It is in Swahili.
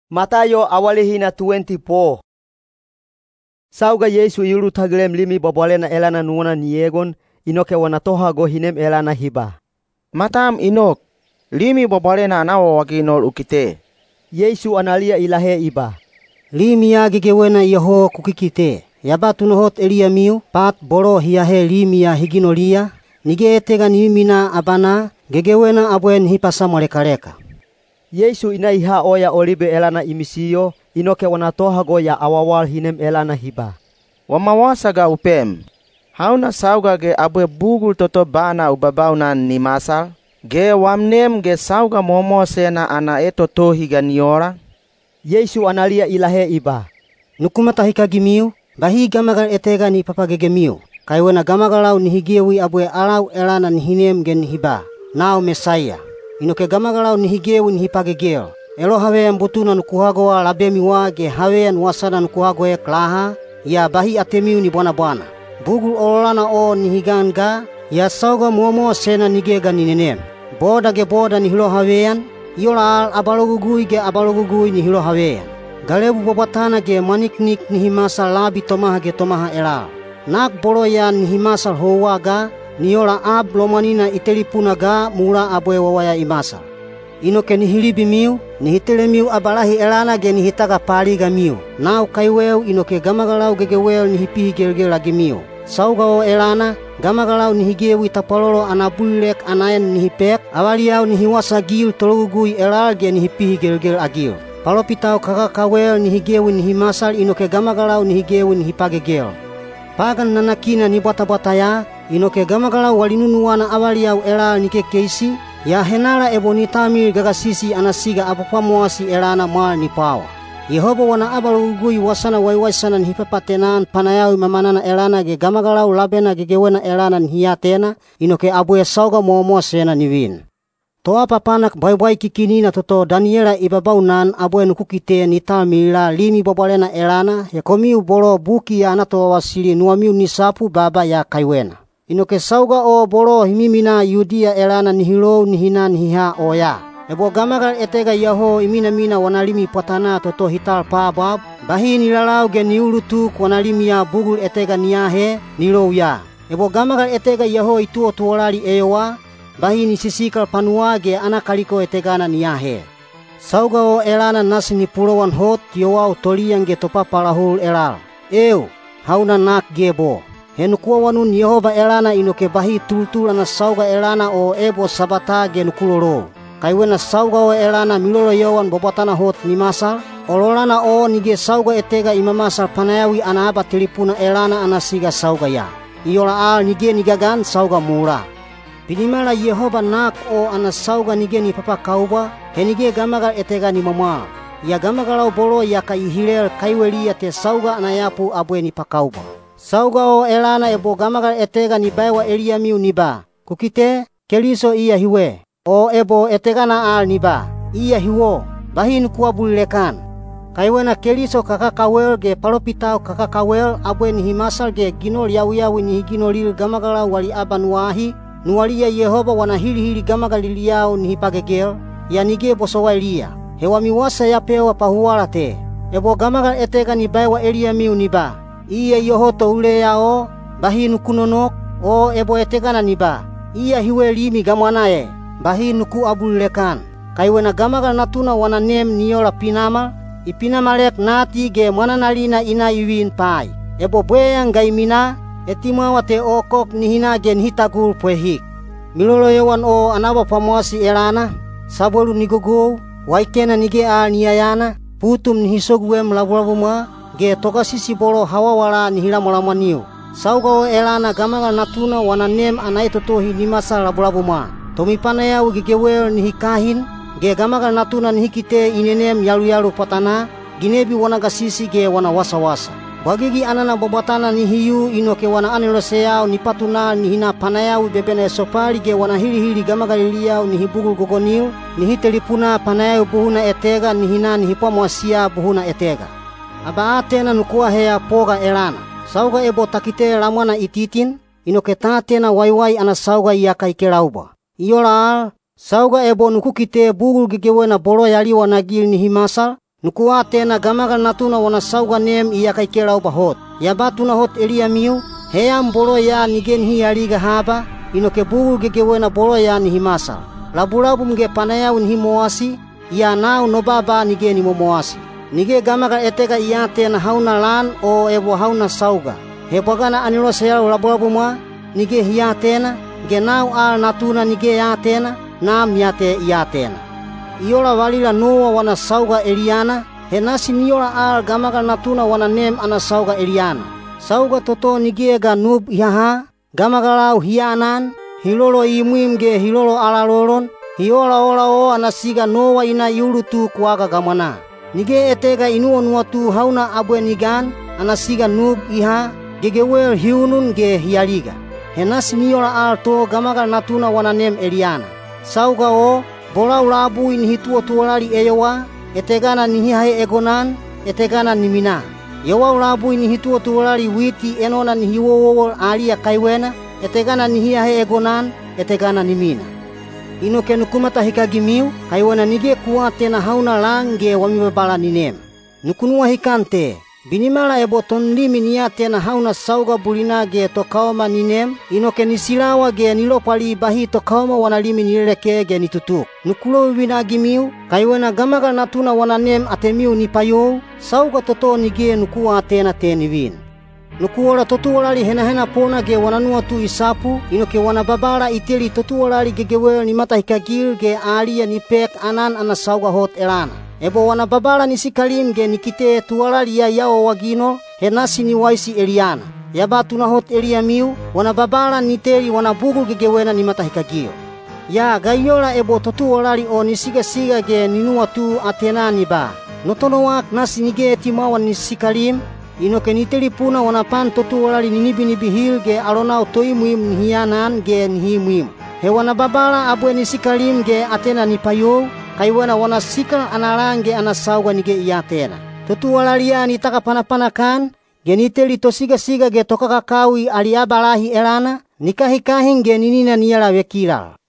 Matayo awalihina 24. Sauga Yesu yulu taglem limi babalena elana nuwana niegon inoke wana tohago hinem elana hiba. Matam inok limi babalena anawa wakinol ukite. Yesu analia ilahe iba. Limi ya gegewena yaho kukikite. Yabatu nohot elia miu pat boro hiahe limi ya higinolia. Nige etega nimina abana gegewena abuen hipasa molekaleka. Yesu inaiha oya olibe elana imisiyo inoke wana tohago ya awawal hinem elana hiba. Wamawasaga upem. Hauna sauga ge abue bugul toto bana ubabaunan ni masal. Ge wamnem ge sauga momo sena ana eto tohiga niora. Yesu analia ilahe iba. Nukumata hikagimiu bahi gamagal etega ni papa gegemiu. Kaiwena gamagalau nihigewi abue alau elana nihinem gen hiba. Nao Mesaya. Inoke gamagalau nihigewi nihipagegel. Elo hawean butuna nukuhagoa labemiwa ge hawean wasana nukuhagoe klaha. Ya bahi atemiu ni bwana. Bugul olana o nihiganga. Ya sauga muamo sena nigega ninenem. Boda ge boda nihilo hawean. Iola al abalogugui ge abalogugui nihilo hawean. Galebu bobatana ge maniknik nihimasa labi tomaha ge tomaha elal. Nak bolo ya nihimasal howaga. Niola ab lomanina itelipunaga mula abue wawaya imasa. Inoke nihilibi miu, nihitele miu abalahi elana ge nihitaga paliga miu. Nau kaiweu inoke gamagalau gegeweu nihipihi gelgel lagi miu. Sauga o elana, gamagalau nihigewi tapalolo anabulek anayan nihipek, awaliau nihiwasa gil tologugui elal ge nihipihi gelgel agil. Palopitau kakakawel nihigewi nihimasal inoke gamagalau nihigewi nihipagegel. Pagan nanakina ni bata-bataya, inoke gamagalau walinunuana awaliau elal nike keisi, ya henala eboni tamil gagasisi anasiga apapamuasi elana mal ni pawa. Yehova wana abalugui wasana waiwaisana nihipapatenan panayawi mamanana elana ge gamagalau labena gegewena elana nihiyatena, inoke abue sauga momo sena niwin. Toa papanak bai kikini na toto Daniela ibabaunan abue nukukite ni tamila limi babalena elana, ya komiu bolo buki ya anato wasili nuamiu nisapu baba ya kaiwena. Inoke sauga o bolo himimina Yudia elana nihilo nihina nihiha oya. Ebo gamagal etega yaho imina wanalimi patana toto hital pabab. Bahi nilalau ge niulutuk wanalimi ya bugul etega niyahe nilo ya. Ebo gamagal etega yaho itu otuolali ewa. Bahi nisisikal panua ge anakaliko etegana niyahe. Sauga o elana nasi ni pulawan hot yowau toliang ge topa palahul elal. Hauna nak gebo. Henukua wanun Yehova elana inoke bahi tultulana sauga elana o ebo sabata genukulolo. Kaiwena sauga o elana milolo yawan bobatana hot ni masal. Ololana o nige sauga etega imamasal panayawi anaba telipuna elana anasiga sauga ya. Iola al nige nigagan sauga mula. Pinimala Yehova nak o anasauga nige ni papa kauba. Henige gamagal etega ni mamal. Ya gamagalau bolo ya kaihilel kaiwelia te sauga anayapu abue ni pakauba. Sauga o elana ebo gamagal etega ni baiwa eliamiu niba. Kukite, keliso iya hiwe. O ebo etega na al niba. Iya hiwo, bahin kuabulilekan. Kaiwena keliso kakakawel ge palopitau kakakawel abue nihimasal ge ginol yawi nihiginolil gamagalau wali abanuahi. Nuwalia Yehova wana hili gamagaliliau nihipagegel. Ya nige bosowailia. Hewa miwasa ya pewa pahuala te. Ebo gamagal etega ni baiwa eliamiu niba. Iya yohoto ule yao, bahi nukunonok, o ebo etegana niba. Iya hiwe limi gamwanae, bahi nuku abulekan. Kaiwena gamagal natuna wana nem niola pinama, ipinamalek nati ge mananalina ina iwin pai. Ebo bweyang gaimina, etimawa te okok nihina gen hitagul pwehik. Milolo yawan o anaba pamuasi elana, sabolu nigogou, waikena nige al niyayana, putum nihisoguem labu-labuma, ge toka sisi bolo hawawala nihilamolama niu. Sauga o elana gamagal natuna wana nem anai totohi nimasa labu-labuma. Tomi panaya ugigewel nihikahin, ge gamagal natuna nihikite inenem yalu patana, ginebi wana gasisi ge wana wasa-wasa. Bagigi anana bobatana nihiyu inoke wana aneloseyau nipatuna nihina panayau bebene sopali ge wana hili gamagaliliau nihibugul gogonil, nihitelipuna panayau buhuna etega nihina nihipamuasia buhuna etega. Aba atena nukua hea poga elana. Sauga ebo takite lamwana ititin, inoke tatena waiwai ana sauga iaka ikelauba. Iola al, sauga ebo nukukite bugul gegewena bolo yaliwa nagil nihimasal, Nuku atena gamagal natuna wana sauga nem iya kai kelau bahot. Ya batuna hot Elia miu, heam bolo ya nigen hi aliga haba, inoke bugul gegewena bolo ya ni himasa. Labu-labu mge panaya un hi moasi, ya nau nobaba nige ni momoasi. Nige gamagal etega iya tena hauna lan o ebo hauna sauga. Hebagana anilo sayal labu-labu ma, nige hiya tena, ge nau al natuna nige ya tena, nam yate iya tena. Iola walila Noa wana sauga Eliana, henasi niola al gamagal natuna wana nem ana sauga Eliana. Sauga toto nigega nub yaha, gamagalau hianan, hilolo imuim ge hilolo alalolon, hiola ola o anasiga Noa ina yulutu kuaga gamana. Nige etega inuonua tu hauna abwe nigan, anasiga nub iha, gegewel hiunun ge hialiga. Henasi niola al to gamagal natuna wana nem Eliana. Sauga o, bolau labu in hituo tuolali eyowa, etegana nihihae egonan, etegana nimina. Yowau labu in hituo tuolali witi enona nihiwowol alia kaiwena, etegana nihihae egonan, etegana nimina. Inoke nukumata hikagimiu, kaiwena nige kuate na hauna lange wamibabala ninem. Nukunua hikante, binimala ebo tonlimi niate na hauna sauga bulina ge tokaoma ninem, inoke nisilawa ge nilopali bahi tokaoma wanalimi nileleke ge nitutuk. Nukulo winagimiu, kaiwena gamagal natuna wananem atemiu nipayou, sauga toto nige nukua atena teniwin. Nukuola totuolali hena pona ge wananua tu isapu, inoke wanababala iteli totuolali gegewel ni mata hikagil ge alia nipek anan ana sauga hot elana. Ebo wanababala nisikalim ge nikite tuolali ya yao wagino, henasi ni waisi Eliana. Yabatu na hot Elia miu, wanababala niteli wanabugul gegewena ni mata hikagil. Ya gayola ebo totuolali o nisiga ge ninua tu atenani ba. Notonowak nasi nige timawan nisikalim, inoke niteli puna wanapan totuolali nibihil ge alonau toimuim nihianan ge nihimuim. He wanababala abwe nisikalim ge atena nipayo, kaiwana wana sikal analang ge anasauga nige iatena. Totuolali ya nitaka panapanakan, ge niteli tosiga ge tokakakawi aliabalahi elana, nikahikahing ge ninina niala wekilal.